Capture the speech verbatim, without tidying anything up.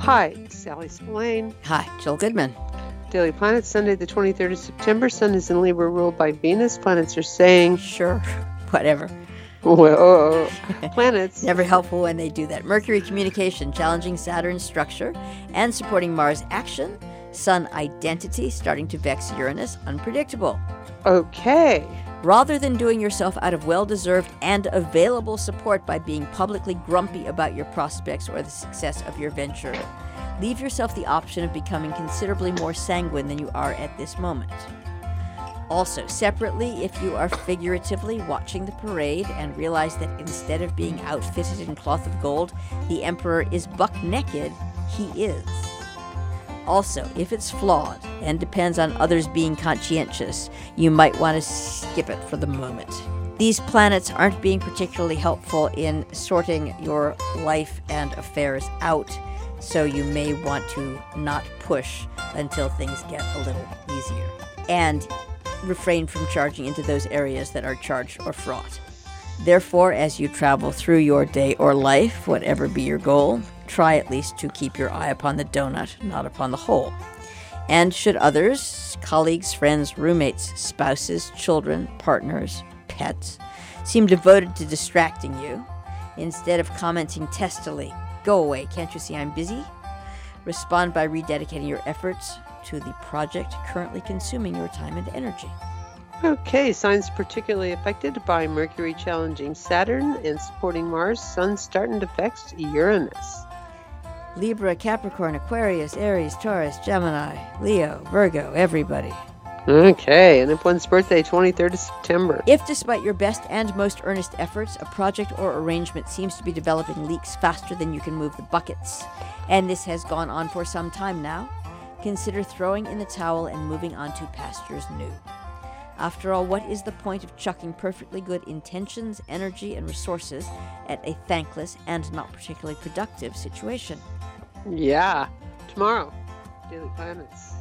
Hi, Sally Spillane. Hi, Jill Goodman. Daily Planet, Sunday the twenty-third of September. Sun is in Libra, ruled by Venus. Planets are saying... Sure, whatever. Well, planets... Never helpful when they do that. Mercury, communication, challenging Saturn's structure, and supporting Mars' action. Sun, identity, starting to vex Uranus, unpredictable. Okay. Rather than doing yourself out of well-deserved and available support by being publicly grumpy about your prospects or the success of your venture, leave yourself the option of becoming considerably more sanguine than you are at this moment. Also, separately, if you are figuratively watching the parade and realize that instead of being outfitted in cloth of gold, the emperor is buck naked, he is. Also, if it's flawed and depends on others being conscientious, you might want to skip it for the moment. These planets aren't being particularly helpful in sorting your life and affairs out, so you may want to not push until things get a little easier. And refrain from charging into those areas that are charged or fraught. Therefore, as you travel through your day or life, whatever be your goal, try at least to keep your eye upon the donut, not upon the hole. And should others, colleagues, friends, roommates, spouses, children, partners, pets, seem devoted to distracting you, instead of commenting testily, "Go away, can't you see I'm busy?" respond by rededicating your efforts to the project currently consuming your time and energy. Okay, signs particularly affected by Mercury challenging Saturn and supporting Mars. Sun starting to vex Uranus. Libra, Capricorn, Aquarius, Aries, Taurus, Gemini, Leo, Virgo, everybody. Okay, and if one's birthday, twenty-third of September. If despite your best and most earnest efforts, a project or arrangement seems to be developing leaks faster than you can move the buckets, and this has gone on for some time now, consider throwing in the towel and moving on to pastures new. After all, what is the point of chucking perfectly good intentions, energy, and resources at a thankless and not particularly productive situation? Yeah. Tomorrow, Daily Planets.